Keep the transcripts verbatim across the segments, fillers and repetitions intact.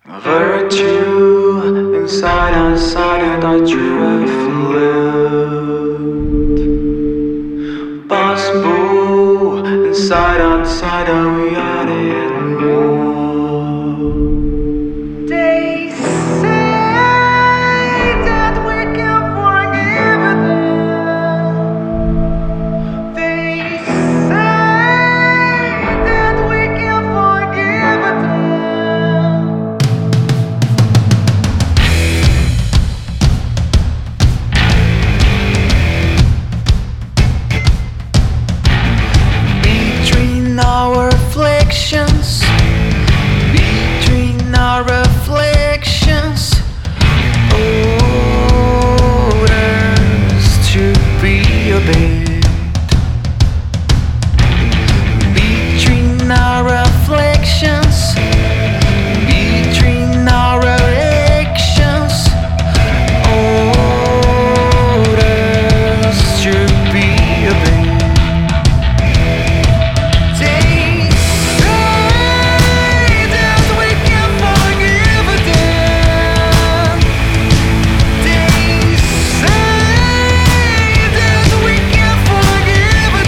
Virtue, inside, outside, and I drew a flute. Possible, inside, outside, and we are it more. They say that we can forgive them. They say that we can forgive them. Between our afflictions, between our reflections, orders to be obeyed. Between our afflictions, between our elections, orders to be obeyed. They say that we can forgive them. They say that we can forgive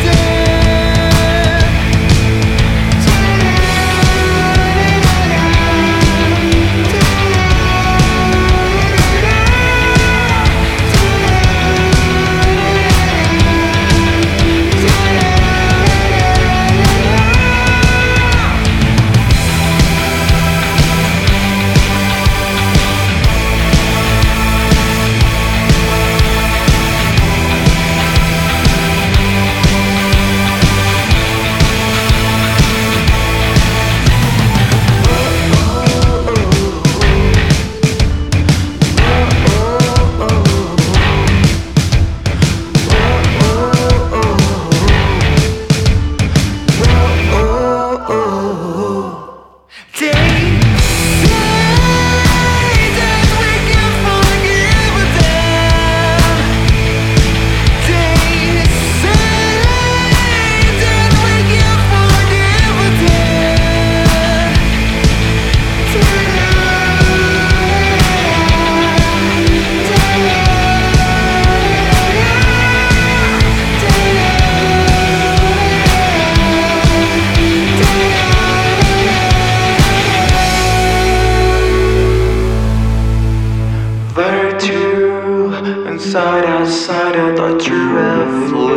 Virtue, inside, outside, and I drew a flute.